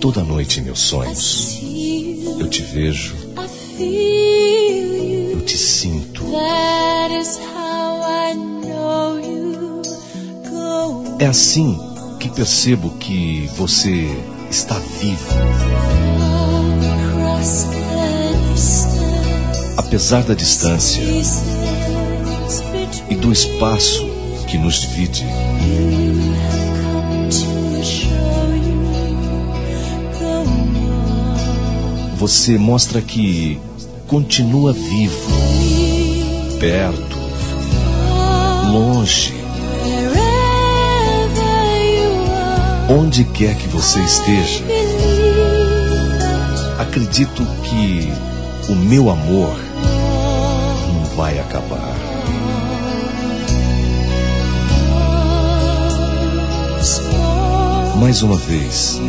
toda noite em meus sonhos. Eu te vejo, eu te sinto. É assim que percebo que você está vivo. Apesar da distância e do espaço que nos divide, você mostra que continua vivo, perto, longe. Onde quer que você esteja, acredito que o meu amor não vai acabar. Mais uma vez,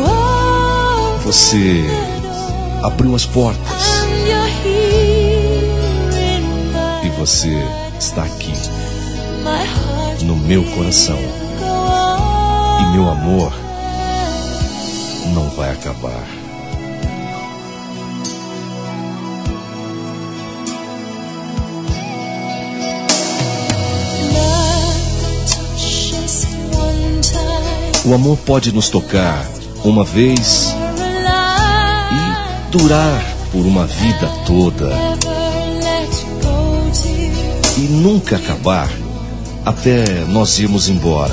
você abriu as portas e você está aqui no meu coração. E meu amor não vai acabar. O amor pode nos tocar uma vez e durar por uma vida toda e nunca acabar até nós irmos embora.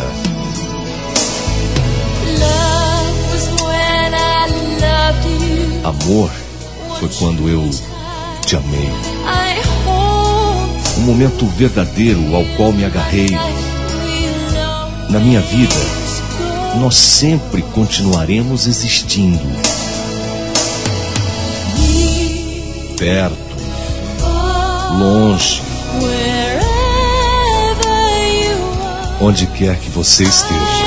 Amor foi quando eu te amei. Um momento verdadeiro ao qual me agarrei. Na minha vida, nós sempre continuaremos existindo. Perto, longe, onde quer que você esteja.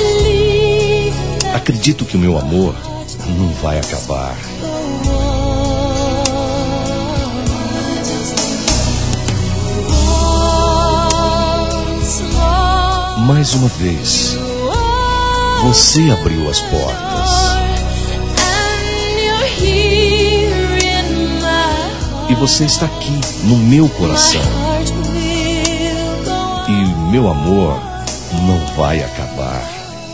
Acredito que o meu amor não vai acabar. Mais uma vez, você abriu as portas e você está aqui no meu coração. E meu amor não vai acabar.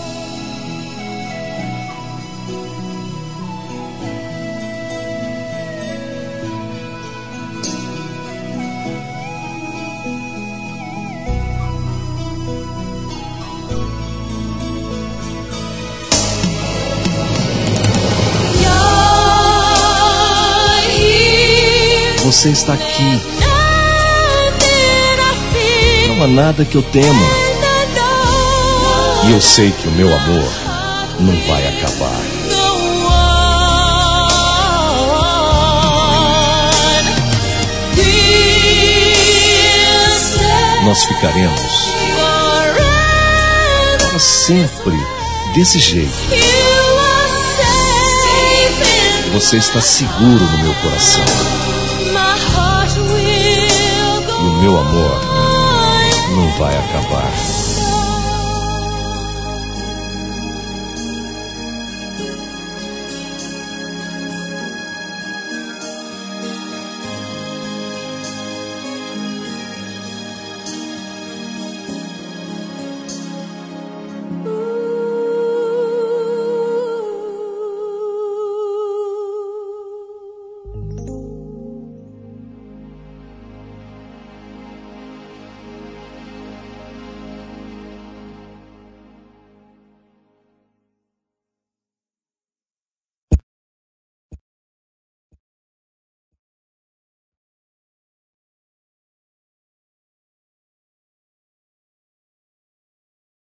Você está aqui. Não há nada que eu tema. E eu sei que o meu amor não vai acabar. Nós ficaremos para sempre desse jeito. Você está seguro no meu coração. E o meu amor não vai acabar.